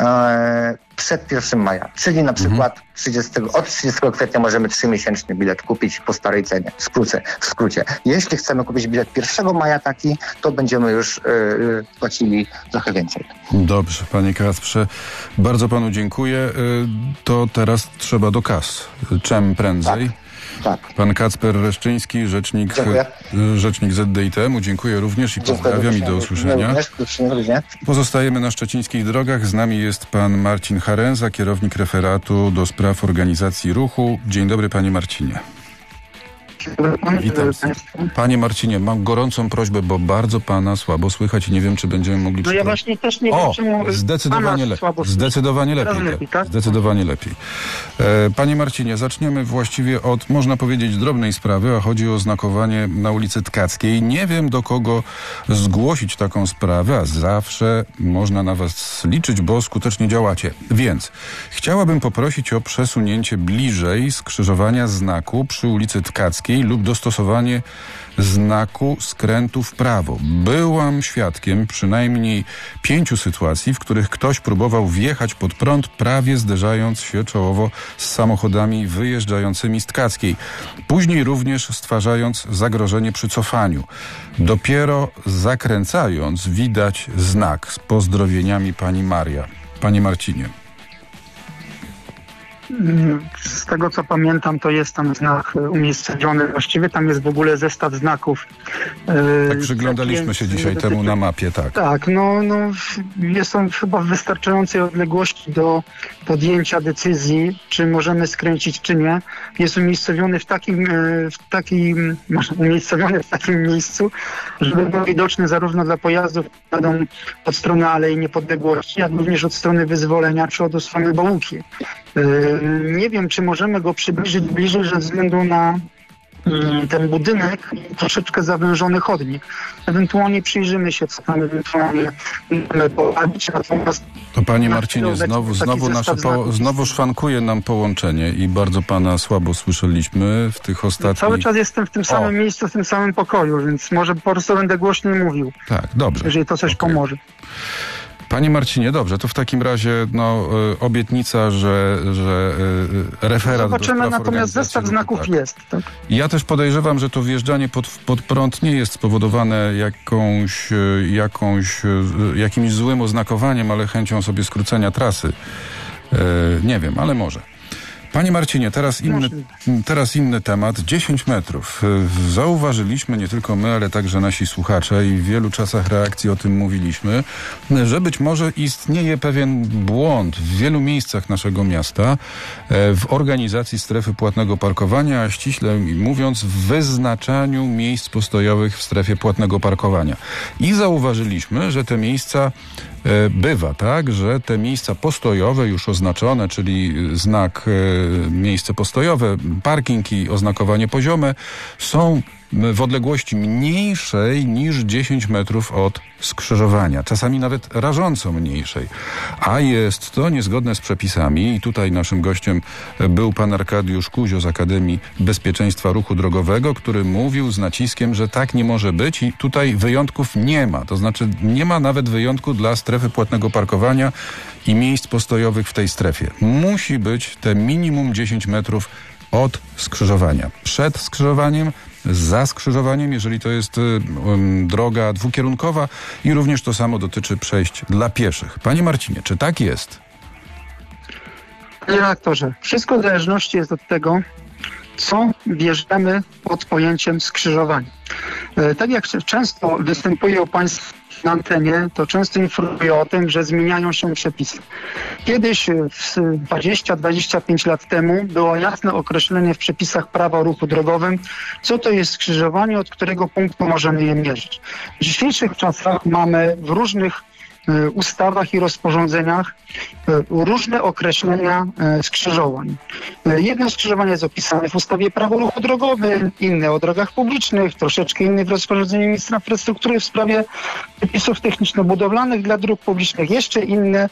[SPEAKER 13] przed 1 maja. Czyli na przykład od 30 kwietnia możemy 3-miesięczny bilet kupić po starej cenie, w skrócie. Jeśli chcemy kupić bilet 1 maja taki, to będziemy już płacili trochę więcej.
[SPEAKER 2] Dobrze, panie Kacprze, bardzo panu dziękuję. To teraz trzeba do kas. Czym prędzej?
[SPEAKER 13] Tak.
[SPEAKER 2] Pan Kacper Reszczyński, rzecznik ZDIT-u. Dziękuję również i pozdrawiam i do usłyszenia. Pozostajemy na szczecińskich drogach. Z nami jest pan Marcin Harenza, kierownik referatu do spraw organizacji ruchu. Dzień dobry, panie Marcinie. Witam. Panie Marcinie, mam gorącą prośbę, bo bardzo pana słabo słychać i nie wiem, czy będziemy mogli...
[SPEAKER 14] No ja właśnie też nie wiem, czemu
[SPEAKER 2] zdecydowanie lepiej.
[SPEAKER 14] Tak?
[SPEAKER 2] Zdecydowanie lepiej. Panie Marcinie, zaczniemy właściwie od, można powiedzieć, drobnej sprawy, a chodzi o znakowanie na ulicy Tkackiej. Nie wiem, do kogo zgłosić taką sprawę, a zawsze można na was liczyć, bo skutecznie działacie. Więc chciałabym poprosić o przesunięcie bliżej skrzyżowania znaku przy ulicy Tkackiej lub dostosowanie znaku skrętu w prawo. Byłam świadkiem przynajmniej 5 sytuacji, w których ktoś próbował wjechać pod prąd, prawie zderzając się czołowo z samochodami wyjeżdżającymi z Tkackiej. Później również stwarzając zagrożenie przy cofaniu. Dopiero zakręcając widać znak. Z pozdrowieniami pani Maria. Panie Marcinie.
[SPEAKER 14] Z tego co pamiętam, to jest tam znak umiejscowiony właściwie, tam jest w ogóle zestaw znaków.
[SPEAKER 2] Tak przyglądaliśmy się dzisiaj temu na mapie, tak.
[SPEAKER 14] Tak, no jest on chyba w wystarczającej odległości do podjęcia decyzji, czy możemy skręcić, czy nie. Jest umiejscowiony w takim miejscu, żeby był widoczny zarówno dla pojazdów, które jadą od strony Alei Niepodległości, jak również od strony Wyzwolenia, czy od strony Bołuki. Nie wiem, czy możemy go przybliżyć bliżej ze względu na ten budynek, troszeczkę zawężony chodnik. Ewentualnie przyjrzymy się, co tam ewentualnie możemy poradzić. Natomiast
[SPEAKER 2] to panie Marcinie, znowu szwankuje nam połączenie i bardzo pana słabo słyszeliśmy w tych ostatnich...
[SPEAKER 14] Cały czas jestem w tym samym miejscu, w tym samym pokoju, więc może po prostu będę głośniej mówił.
[SPEAKER 2] Tak, dobrze.
[SPEAKER 14] Jeżeli to coś pomoże.
[SPEAKER 2] Panie Marcinie, dobrze, to w takim razie obietnica, że referat
[SPEAKER 14] zobaczymy,
[SPEAKER 2] do spraw
[SPEAKER 14] natomiast zestaw znaków jest. Tak?
[SPEAKER 2] Ja też podejrzewam, że to wjeżdżanie pod prąd nie jest spowodowane jakimś złym oznakowaniem, ale chęcią sobie skrócenia trasy. Nie wiem, ale może. Panie Marcinie, teraz inny temat. 10 metrów. Zauważyliśmy, nie tylko my, ale także nasi słuchacze i w wielu czasach reakcji o tym mówiliśmy, że być może istnieje pewien błąd w wielu miejscach naszego miasta w organizacji strefy płatnego parkowania, a ściśle mówiąc w wyznaczaniu miejsc postojowych w strefie płatnego parkowania. I zauważyliśmy, że te miejsca bywa tak, że te miejsca postojowe już oznaczone, czyli znak miejsce postojowe, parking i oznakowanie poziome są w odległości mniejszej niż 10 metrów od skrzyżowania. Czasami nawet rażąco mniejszej. A jest to niezgodne z przepisami i tutaj naszym gościem był pan Arkadiusz Kuzio z Akademii Bezpieczeństwa Ruchu Drogowego, który mówił z naciskiem, że tak nie może być i tutaj wyjątków nie ma. To znaczy nie ma nawet wyjątku dla strefy płatnego parkowania i miejsc postojowych w tej strefie. Musi być te minimum 10 metrów od skrzyżowania. Przed skrzyżowaniem, za skrzyżowaniem, jeżeli to jest droga dwukierunkowa i również to samo dotyczy przejść dla pieszych. Panie Marcinie, czy tak jest?
[SPEAKER 14] Panie redaktorze, wszystko w zależności jest od tego, co bierzemy pod pojęciem skrzyżowania. Tak jak często występuje u Państwa na antenie, to często informuję o tym, że zmieniają się przepisy. Kiedyś, 20-25 lat temu, było jasne określenie w przepisach prawa o ruchu drogowym, co to jest skrzyżowanie, od którego punktu możemy je mierzyć. W dzisiejszych czasach mamy w różnych ustawach i rozporządzeniach różne określenia skrzyżowań. Jedno skrzyżowanie jest opisane w ustawie prawo o ruchu drogowym, inne o drogach publicznych, troszeczkę inne w rozporządzeniu ministra infrastruktury w sprawie przepisów techniczno-budowlanych dla dróg publicznych, jeszcze inne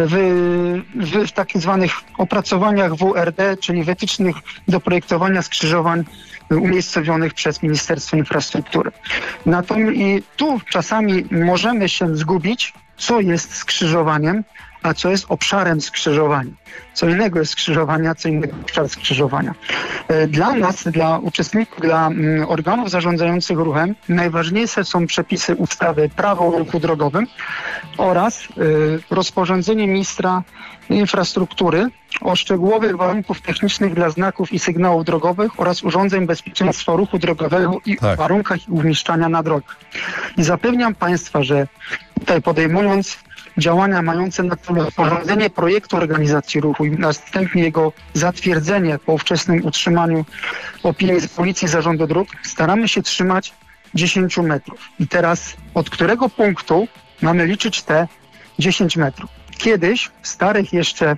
[SPEAKER 14] w tak zwanych opracowaniach WRD, czyli wytycznych do projektowania skrzyżowań umiejscowionych przez Ministerstwo Infrastruktury. Natomiast i tu czasami możemy się zgubić, co jest skrzyżowaniem, a co jest obszarem skrzyżowania. Co innego jest skrzyżowania, co innego obszar skrzyżowania. Dla nas, dla uczestników, dla organów zarządzających ruchem najważniejsze są przepisy ustawy Prawo o ruchu drogowym oraz rozporządzenie ministra infrastruktury o szczegółowych warunkach technicznych dla znaków i sygnałów drogowych oraz urządzeń bezpieczeństwa ruchu drogowego i warunkach ich umieszczania na drogach. I zapewniam Państwa, że tutaj podejmując działania mające na celu sporządzenie projektu organizacji ruchu i następnie jego zatwierdzenie po ówczesnym utrzymaniu opinii z Policji Zarządu Dróg, staramy się trzymać 10 metrów. I teraz od którego punktu mamy liczyć te 10 metrów? Kiedyś w starych jeszcze,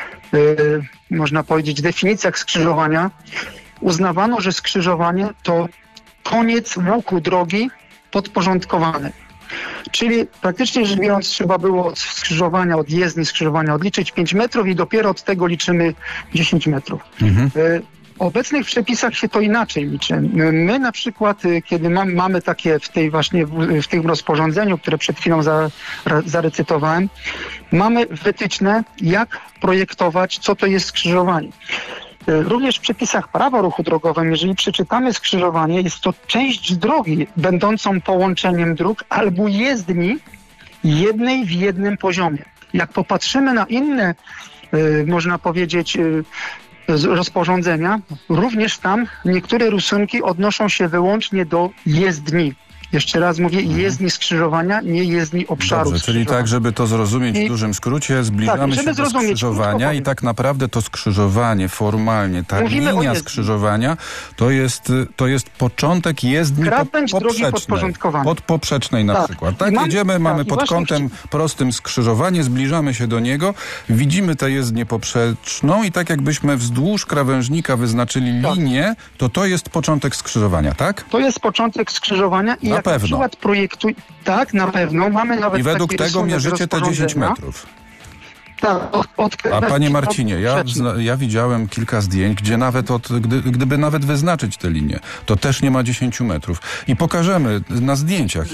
[SPEAKER 14] można powiedzieć, definicjach skrzyżowania uznawano, że skrzyżowanie to koniec łuku drogi podporządkowany. Czyli praktycznie rzecz biorąc trzeba było od skrzyżowania, od jezdni skrzyżowania odliczyć 5 metrów i dopiero od tego liczymy 10 metrów. W obecnych przepisach się to inaczej liczy. My na przykład, kiedy mamy takie w tym rozporządzeniu, które przed chwilą zarecytowałem, mamy wytyczne, jak projektować, co to jest skrzyżowanie. Również w przepisach prawa o ruchu drogowym, jeżeli przeczytamy skrzyżowanie, jest to część drogi będącą połączeniem dróg albo jezdni jednej w jednym poziomie. Jak popatrzymy na inne, można powiedzieć, rozporządzenia, również tam niektóre rysunki odnoszą się wyłącznie do jezdni. Jeszcze raz mówię, jezdni skrzyżowania, nie jezdni obszaru.
[SPEAKER 2] Dobrze, czyli tak, żeby to zrozumieć w dużym skrócie, zbliżamy się do skrzyżowania i tak naprawdę to skrzyżowanie formalnie, ta linia skrzyżowania to jest początek jezdni podpoprzecznej na przykład. Tak, jedziemy, mamy pod kątem prostym skrzyżowanie, zbliżamy się do niego, widzimy tę jezdnię poprzeczną i tak jakbyśmy wzdłuż krawężnika wyznaczyli linię, to jest początek skrzyżowania, tak?
[SPEAKER 14] To jest początek skrzyżowania i na przykład tak, na pewno. Mamy nawet
[SPEAKER 2] i według tego mierzycie te 10 metrów.
[SPEAKER 14] Tak,
[SPEAKER 2] a panie Marcinie, ja widziałem kilka zdjęć, gdzie nawet gdyby nawet wyznaczyć tę linię, to też nie ma 10 metrów. I pokażemy na zdjęciach.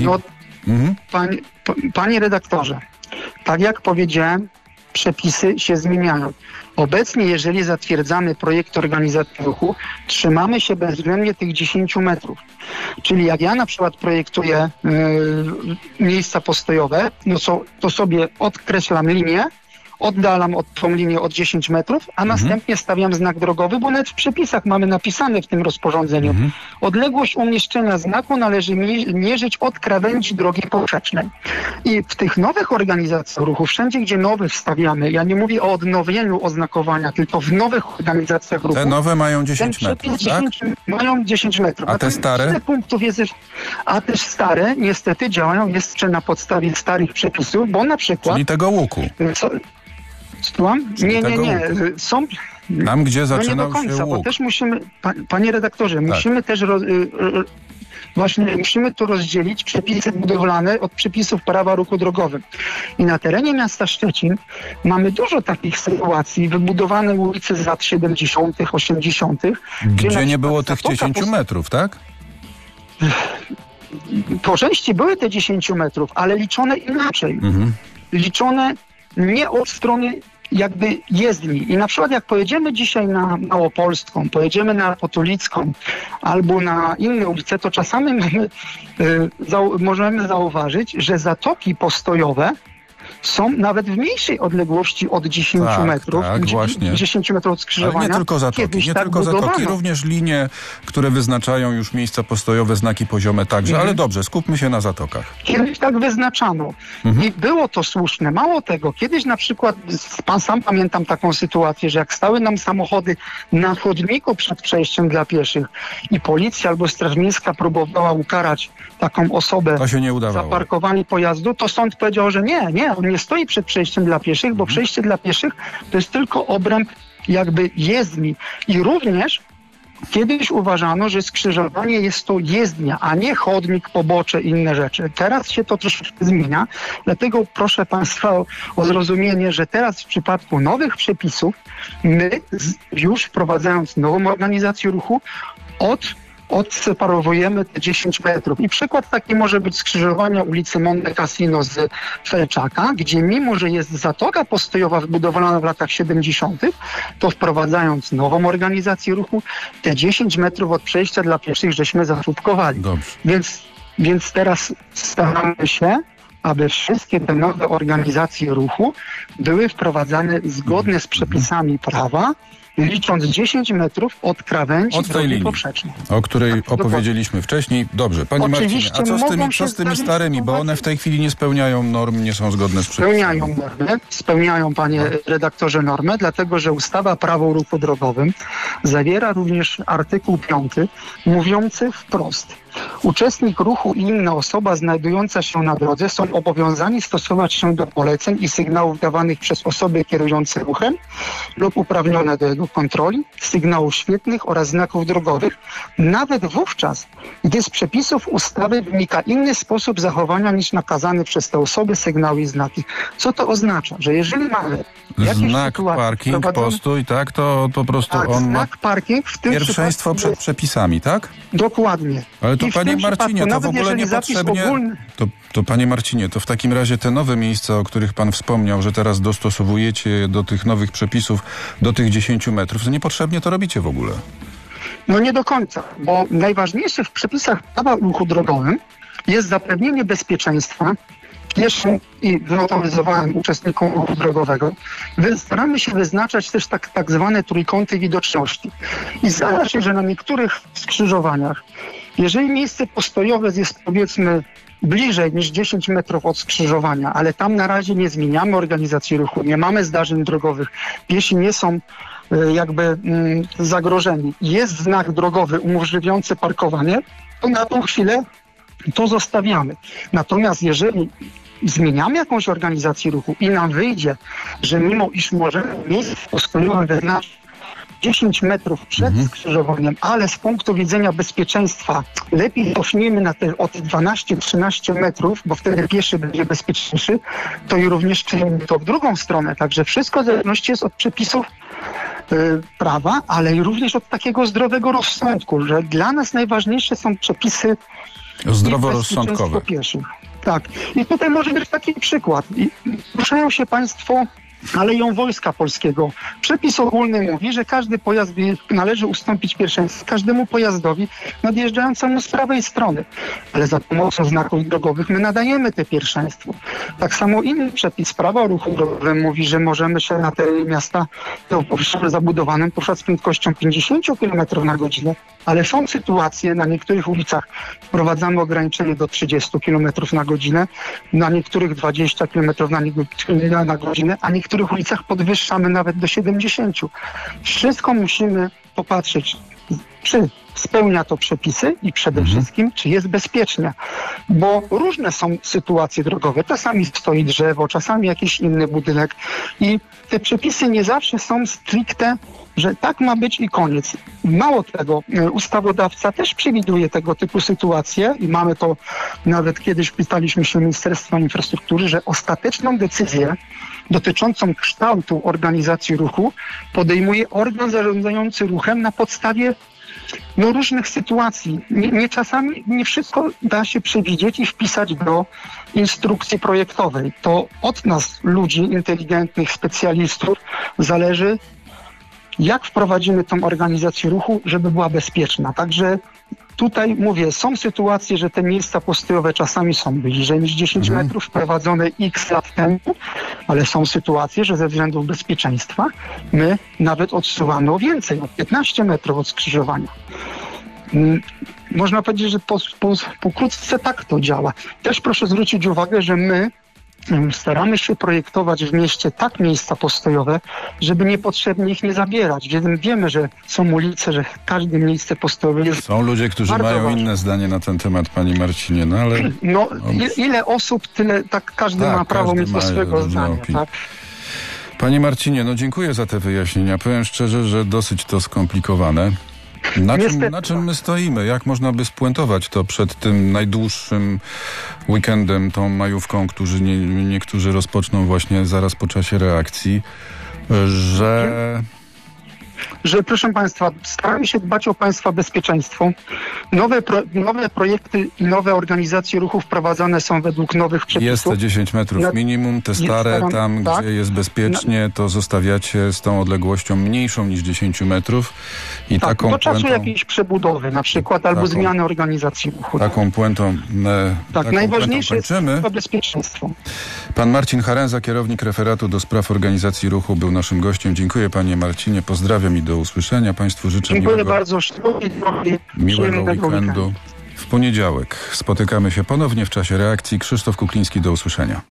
[SPEAKER 14] Panie redaktorze, tak jak powiedziałem, przepisy się zmieniają. Obecnie, jeżeli zatwierdzamy projekt organizacji ruchu, trzymamy się bezwzględnie tych 10 metrów. Czyli jak ja na przykład projektuję miejsca postojowe, to sobie odkreślam linię, oddalam tą linię od 10 metrów, a następnie stawiam znak drogowy, bo nawet w przepisach mamy napisane w tym rozporządzeniu. Odległość umieszczenia znaku należy mierzyć od krawędzi drogi poprzecznej. I w tych nowych organizacjach ruchu, wszędzie gdzie nowe wstawiamy, ja nie mówię o odnowieniu oznakowania, tylko w nowych organizacjach ruchu.
[SPEAKER 2] Te nowe mają 10 metrów, tak?
[SPEAKER 14] Mają 10 metrów.
[SPEAKER 2] A te stare?
[SPEAKER 14] A też stare niestety działają jeszcze na podstawie starych przepisów, bo na przykład...
[SPEAKER 2] Czyli tego łuku.
[SPEAKER 14] Nie. Są...
[SPEAKER 2] Tam, gdzie zaczynał
[SPEAKER 14] nie do końca,
[SPEAKER 2] się łuk.
[SPEAKER 14] Bo też musimy, panie redaktorze, musimy też musimy tu rozdzielić przepisy budowlane od przepisów prawa o ruchu drogowym. I na terenie miasta Szczecin mamy dużo takich sytuacji, wybudowane ulice z lat 70., 80.
[SPEAKER 2] Gdzie nie było tych 10 metrów, tak?
[SPEAKER 14] Po części były te 10 metrów, ale liczone inaczej. Liczone nie od strony jakby jezdni. I na przykład jak pojedziemy dzisiaj na Małopolską, pojedziemy na Potulicką albo na inne ulice, to czasami możemy zauważyć, że zatoki postojowe są nawet w mniejszej odległości od 10 metrów.
[SPEAKER 2] Tak, właśnie.
[SPEAKER 14] 10 metrów od skrzyżowania.
[SPEAKER 2] Ale nie tylko zatoki, również linie, które wyznaczają już miejsca postojowe, znaki poziome także, ale dobrze, skupmy się na zatokach.
[SPEAKER 14] Kiedyś tak wyznaczano i było to słuszne. Mało tego, kiedyś na przykład, sam pamiętam taką sytuację, że jak stały nam samochody na chodniku przed przejściem dla pieszych i policja albo Straż Miejska próbowała ukarać taką osobę za parkowanie pojazdu, to sąd powiedział, że nie, on nie stoi przed przejściem dla pieszych, bo przejście dla pieszych to jest tylko obręb jakby jezdni. I również kiedyś uważano, że skrzyżowanie jest to jezdnia, a nie chodnik, pobocze i inne rzeczy. Teraz się to troszeczkę zmienia, dlatego proszę Państwa o zrozumienie, że teraz w przypadku nowych przepisów my już wprowadzając nową organizację ruchu odseparowujemy te 10 metrów. I przykład taki może być skrzyżowania ulicy Monte Cassino z Felczaka, gdzie mimo, że jest zatoka postojowa wybudowana w latach 70., to wprowadzając nową organizację ruchu, te 10 metrów od przejścia dla pieszych żeśmy zasłupkowali. Więc teraz staramy się, aby wszystkie te nowe organizacje ruchu były wprowadzane zgodnie z przepisami prawa, licząc 10 metrów od krawędzi drogi poprzecznej.
[SPEAKER 2] O której opowiedzieliśmy wcześniej. Dobrze, panie Marcinie, a co z tymi starymi, bo one w tej chwili nie spełniają norm, nie są zgodne z przepisami?
[SPEAKER 14] Spełniają, panie redaktorze, normę, dlatego że ustawa Prawo o ruchu drogowym zawiera również artykuł 5 mówiący wprost: uczestnik ruchu i inna osoba znajdująca się na drodze są obowiązani stosować się do poleceń i sygnałów dawanych przez osoby kierujące ruchem lub uprawnione do jego kontroli, sygnałów świetlnych oraz znaków drogowych, nawet wówczas, gdy z przepisów ustawy wynika inny sposób zachowania niż nakazany przez te osoby sygnały i znaki. Co to oznacza? Że jeżeli mamy
[SPEAKER 2] znak parking, postój, tak, to po prostu on
[SPEAKER 14] znak parking w tym
[SPEAKER 2] pierwszeństwo przed przepisami, tak?
[SPEAKER 14] Dokładnie.
[SPEAKER 2] Ale to panie Marcinie, to w ogóle niepotrzebnie... To panie Marcinie, to w takim razie te nowe miejsca, o których pan wspomniał, że teraz dostosowujecie do tych nowych przepisów, do tych 10 metrów, to niepotrzebnie to robicie w ogóle.
[SPEAKER 14] No nie do końca, bo najważniejsze w przepisach prawa o ruchu drogowym jest zapewnienie bezpieczeństwa pieszym i wyautoryzowanym uczestnikom ruchu drogowego. Staramy się wyznaczać też tak zwane trójkąty widoczności. I zdarza się, że na niektórych skrzyżowaniach Jeżeli miejsce postojowe jest, powiedzmy, bliżej niż 10 metrów od skrzyżowania, ale tam na razie nie zmieniamy organizacji ruchu, nie mamy zdarzeń drogowych, piesi nie są zagrożeni, jest znak drogowy umożliwiający parkowanie, to na tą chwilę to zostawiamy. Natomiast jeżeli zmieniamy jakąś organizację ruchu i nam wyjdzie, że mimo iż możemy miejsce postojowe wyznaczyć 10 metrów przed skrzyżowaniem, ale z punktu widzenia bezpieczeństwa lepiej cofniemy o te 12-13 metrów, bo wtedy pieszy będzie bezpieczniejszy, to i również czynimy to w drugą stronę. Także wszystko w zależności jest od przepisów prawa, ale i również od takiego zdrowego rozsądku, że dla nas najważniejsze są przepisy
[SPEAKER 2] zdroworozsądkowe.
[SPEAKER 14] Pieszych. Tak. I tutaj może być taki przykład. Ruszają się państwo Aleją Wojska Polskiego. Przepis ogólny mówi, że każdy pojazd należy ustąpić pierwszeństwo każdemu pojazdowi nadjeżdżającemu z prawej strony. Ale za pomocą znaków drogowych my nadajemy te pierwszeństwo. Tak samo inny przepis prawa o ruchu drogowym mówi, że możemy się na terenie miasta w obszarze zabudowanym poruszać z prędkością 50 km na godzinę. Ale są sytuacje, na niektórych ulicach wprowadzamy ograniczenie do 30 km na godzinę, na niektórych 20 km na godzinę, a niektórych ulicach podwyższamy nawet do 70. Wszystko musimy popatrzeć, czy spełnia to przepisy i przede wszystkim, czy jest bezpiecznie. Bo różne są sytuacje drogowe. Czasami stoi drzewo, czasami jakiś inny budynek i te przepisy nie zawsze są stricte, że tak ma być i koniec. Mało tego, ustawodawca też przewiduje tego typu sytuacje i mamy to, nawet kiedyś pytaliśmy się Ministerstwa Infrastruktury, że ostateczną decyzję dotyczącą kształtu organizacji ruchu podejmuje organ zarządzający ruchem na podstawie różnych sytuacji. Czasami nie wszystko da się przewidzieć i wpisać do instrukcji projektowej. To od nas, ludzi inteligentnych, specjalistów, zależy, jak wprowadzimy tą organizację ruchu, żeby była bezpieczna. Także tutaj mówię, są sytuacje, że te miejsca postojowe czasami są bliżej niż 10 metrów, wprowadzone x lat temu, ale są sytuacje, że ze względów bezpieczeństwa my nawet odsuwamy o więcej, o 15 metrów od skrzyżowania. Można powiedzieć, że pokrótce tak to działa. Też proszę zwrócić uwagę, że my staramy się projektować w mieście tak miejsca postojowe, żeby niepotrzebnie ich nie zabierać. Wiemy, że są ulice, że każde miejsce postojowe jest.
[SPEAKER 2] Są ludzie, którzy mają
[SPEAKER 14] ważne.
[SPEAKER 2] Inne zdanie na ten temat, Panie Marcinie, no ale...
[SPEAKER 14] Ile osób, tyle, tak każdy ma prawo mieć do swojego zdania. Tak?
[SPEAKER 2] Panie Marcinie, dziękuję za te wyjaśnienia. Powiem szczerze, że dosyć to skomplikowane. Na czym my stoimy? Jak można by spuentować to przed tym najdłuższym weekendem, tą majówką, niektórzy rozpoczną właśnie zaraz po czasie reakcji, że
[SPEAKER 14] proszę Państwa, staramy się dbać o Państwa bezpieczeństwo. Nowe projekty i nowe organizacje ruchu wprowadzane są według nowych przepisów.
[SPEAKER 2] Jest te 10 metrów minimum, te stare, tam
[SPEAKER 14] tak,
[SPEAKER 2] gdzie jest bezpiecznie, to zostawiacie z tą odległością mniejszą niż 10 metrów. I taką
[SPEAKER 14] do czasu
[SPEAKER 2] puentą,
[SPEAKER 14] jakiejś przebudowy na przykład, albo zmiany organizacji ruchu.
[SPEAKER 2] Taką puentą
[SPEAKER 14] najważniejsze jest bezpieczeństwo.
[SPEAKER 2] Pan Marcin Harenza, kierownik referatu do spraw organizacji ruchu, był naszym gościem. Dziękuję, Panie Marcinie, pozdrawiam i do usłyszenia. Państwu życzę miłego weekendu. W poniedziałek spotykamy się ponownie w czasie reakcji. Krzysztof Kukliński, do usłyszenia.